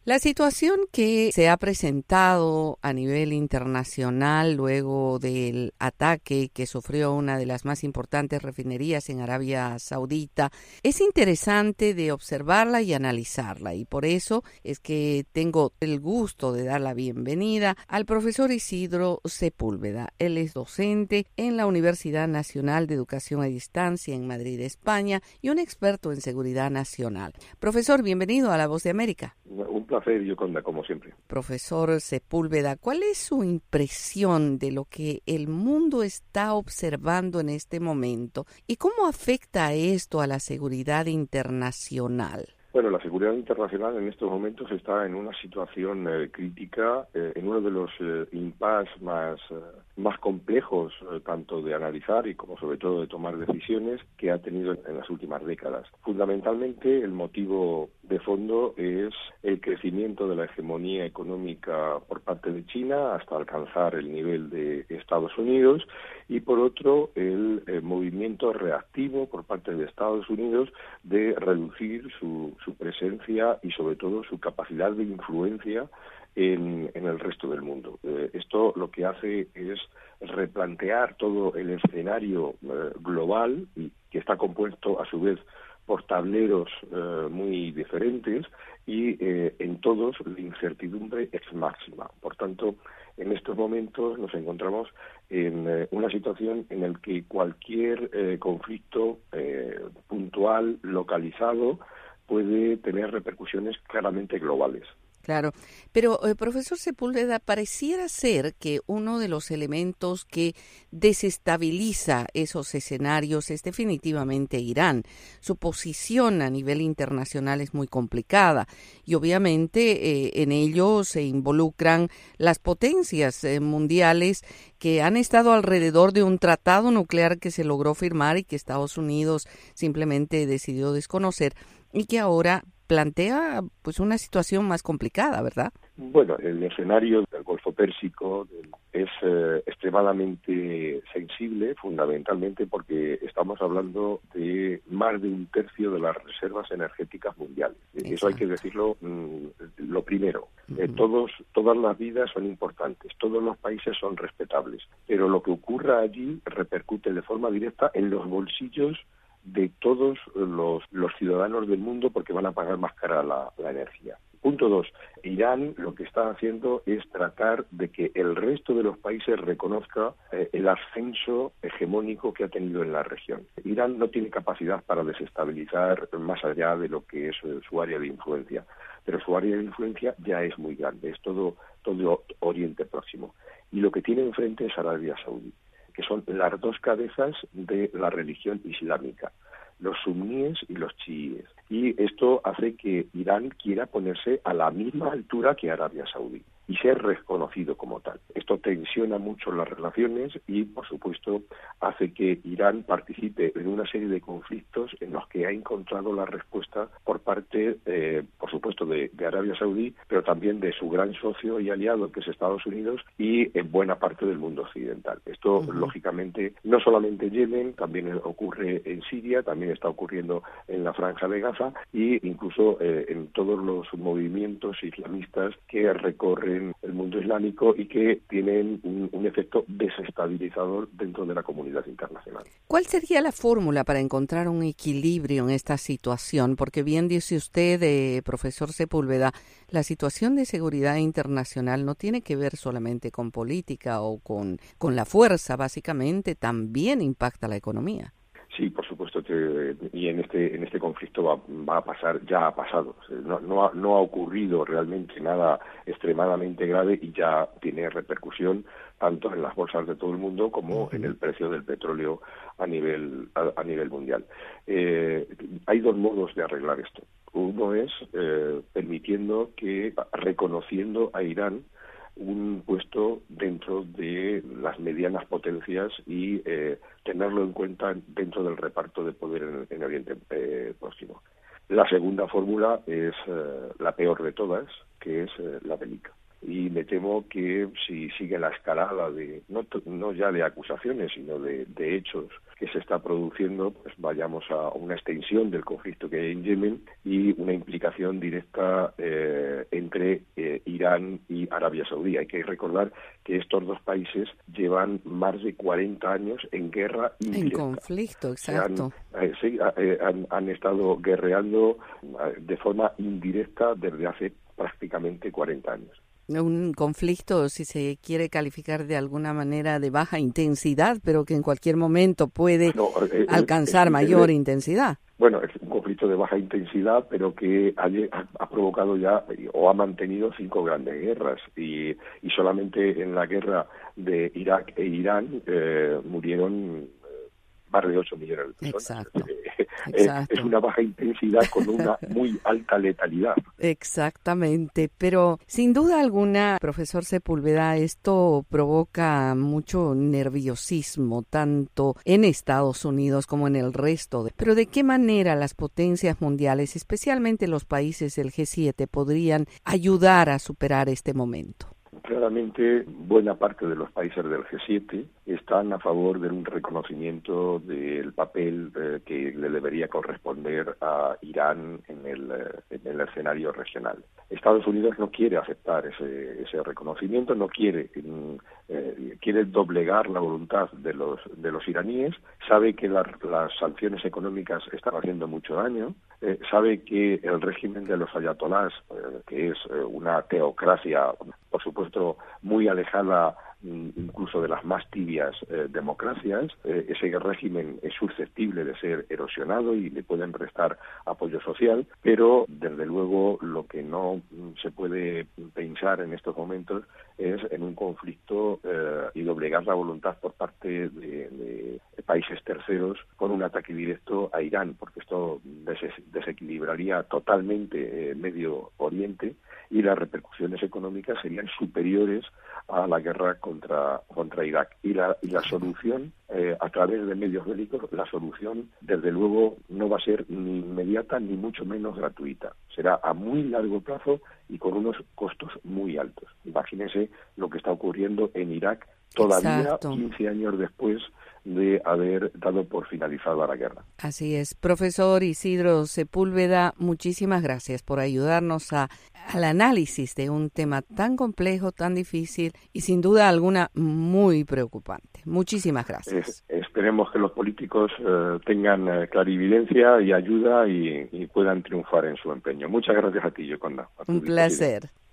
La situación que se ha presentado a nivel internacional luego del ataque que sufrió una de las más importantes refinerías en Arabia Saudita es interesante de observarla y analizarla, y por eso es que tengo el gusto de dar la bienvenida al profesor Isidro Sepúlveda. Él es docente en la Universidad Nacional de Educación a Distancia en Madrid, España, y un experto en seguridad nacional. Profesor, bienvenido a La Voz de América. Un placer, Yoconda, como siempre. Profesor Sepúlveda, ¿cuál es su impresión de lo que el mundo está observando en este momento y cómo afecta esto a la seguridad internacional? Bueno, la seguridad internacional en estos momentos está en una situación crítica, en uno de los impases más complejos, tanto de analizar y como sobre todo de tomar decisiones, que ha tenido en las últimas décadas. Fundamentalmente, el motivo de fondo es el crecimiento de la hegemonía económica por parte de China hasta alcanzar el nivel de Estados Unidos, y por otro, el movimiento reactivo por parte de Estados Unidos de reducir su presencia y sobre todo su capacidad de influencia en el resto del mundo. Esto lo que hace es replantear todo el escenario global, y que está compuesto a su vez por tableros muy diferentes, y en todos la incertidumbre es máxima. Por tanto, en estos momentos nos encontramos en una situación en la que cualquier conflicto puntual, localizado, puede tener repercusiones claramente globales. Claro, pero profesor Sepúlveda, pareciera ser que uno de los elementos que desestabiliza esos escenarios es definitivamente Irán. Su posición a nivel internacional es muy complicada y obviamente en ello se involucran las potencias mundiales que han estado alrededor de un tratado nuclear que se logró firmar y que Estados Unidos simplemente decidió desconocer y que ahora plantea pues una situación más complicada, ¿verdad? Bueno, el escenario del Golfo Pérsico es extremadamente sensible, fundamentalmente porque estamos hablando de más de un tercio de las reservas energéticas mundiales. Exacto. Eso hay que decirlo lo primero. Todas las vidas son importantes, todos los países son respetables, pero lo que ocurra allí repercute de forma directa en los bolsillos de todos los ciudadanos del mundo, porque van a pagar más cara la energía. Punto 2. Irán lo que está haciendo es tratar de que el resto de los países reconozca el ascenso hegemónico que ha tenido en la región. Irán no tiene capacidad para desestabilizar más allá de lo que es su área de influencia, pero su área de influencia ya es muy grande, es todo Oriente Próximo. Y lo que tiene enfrente es Arabia Saudí, que son las dos cabezas de la religión islámica, los suníes y los chiíes. Y esto hace que Irán quiera ponerse a la misma altura que Arabia Saudí y ser reconocido como tal. Esto tensiona mucho las relaciones y, por supuesto, hace que Irán participe en una serie de conflictos en los que ha encontrado la respuesta por parte, por supuesto, de Arabia Saudí, pero también de su gran socio y aliado, que es Estados Unidos, y en buena parte del mundo occidental. Esto, lógicamente, no solamente en Yemen, también ocurre en Siria, también está ocurriendo en la Franja de Gaza e incluso en todos los movimientos islamistas que recorren el mundo islámico y que tienen un efecto desestabilizador dentro de la comunidad internacional. ¿Cuál sería la fórmula para encontrar un equilibrio en esta situación? Porque bien dice usted, profesor Sepúlveda, la situación de seguridad internacional no tiene que ver solamente con política o con la fuerza, básicamente también impacta la economía. Sí, por supuesto que y en este conflicto va a pasar, ya ha pasado. No ha ocurrido realmente nada extremadamente grave y ya tiene repercusión tanto en las bolsas de todo el mundo como en el precio del petróleo a nivel mundial. Hay dos modos de arreglar esto. Uno es reconociendo a Irán un puesto dentro de las medianas potencias y tenerlo en cuenta dentro del reparto de poder en Oriente Próximo. La segunda fórmula es la peor de todas, que es la bélica. Y me temo que si sigue la escalada de no ya de acusaciones, sino de hechos que se está produciendo, pues vayamos a una extensión del conflicto que hay en Yemen y una implicación directa entre entre Irán y Arabia Saudí. Hay que recordar que estos dos países llevan más de 40 años en guerra indirecta. En conflicto, exacto. Han estado guerreando de forma indirecta desde hace prácticamente 40 años. Un conflicto, si se quiere calificar de alguna manera, de baja intensidad, pero que en cualquier momento puede alcanzar mayor intensidad. Bueno, es un conflicto de baja intensidad, pero que ha provocado ya o ha mantenido 5 grandes guerras. Y solamente en la guerra de Irak e Irán murieron más de 8 millones de personas. Exacto. Es una baja intensidad con una muy alta letalidad. Exactamente, pero sin duda alguna, profesor Sepúlveda, esto provoca mucho nerviosismo, tanto en Estados Unidos como en el resto. Pero ¿de qué manera las potencias mundiales, especialmente los países del G7, podrían ayudar a superar este momento? Claramente, buena parte de los países del G7 están a favor de un reconocimiento del papel que le debería corresponder a Irán en el escenario regional. Estados Unidos no quiere aceptar ese reconocimiento, no quiere doblegar la voluntad de los iraníes, sabe que las sanciones económicas están haciendo mucho daño, sabe que el régimen de los ayatolás, que es una teocracia, por supuesto, muy alejada incluso de las más tibias democracias, ese régimen es susceptible de ser erosionado y le pueden prestar apoyo social, pero desde luego lo que no se puede pensar en estos momentos es en un conflicto y doblegar la voluntad por parte de países terceros con un ataque directo a Irán, porque esto desequilibraría totalmente Medio Oriente y las repercusiones económicas serían superiores a la guerra contra Irak. Y la solución, a través de medios bélicos, la solución, desde luego, no va a ser ni inmediata ni mucho menos gratuita. Será a muy largo plazo y con unos costos muy altos. Imagínense lo que está ocurriendo en Irak todavía. Exacto. 15 años después de haber dado por finalizada la guerra. Así es. Profesor Isidro Sepúlveda, muchísimas gracias por ayudarnos al análisis de un tema tan complejo, tan difícil y sin duda alguna muy preocupante. Muchísimas gracias. Esperemos que los políticos tengan clarividencia y ayuda y puedan triunfar en su empeño. Muchas gracias a ti, Yoconda. Un placer.